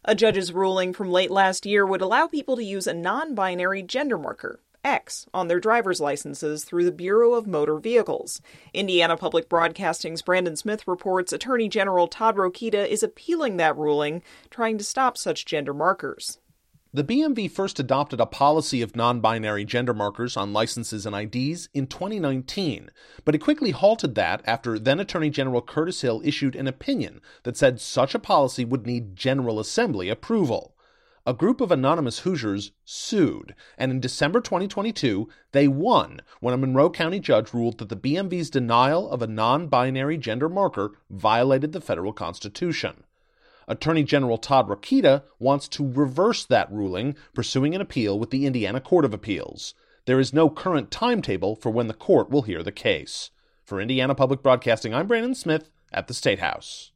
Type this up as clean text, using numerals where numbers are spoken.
A judge's ruling from late last year would allow people to use a non-binary gender marker, X, on their driver's licenses through the Bureau of Motor Vehicles. Indiana Public Broadcasting's Brandon Smith reports Attorney General Todd Rokita is appealing that ruling, trying to stop such gender markers. The BMV first adopted a policy of non-binary gender markers on licenses and IDs in 2019, but it quickly halted that after then-Attorney General Curtis Hill issued an opinion that said such a policy would need General Assembly approval. A group of anonymous Hoosiers sued, and in December 2022, they won when a Monroe County judge ruled that the BMV's denial of a non-binary gender marker violated the federal Constitution. Attorney General Todd Rokita wants to reverse that ruling, pursuing an appeal with the Indiana Court of Appeals. There is no current timetable for when the court will hear the case. For Indiana Public Broadcasting, I'm Brandon Smith at the State House.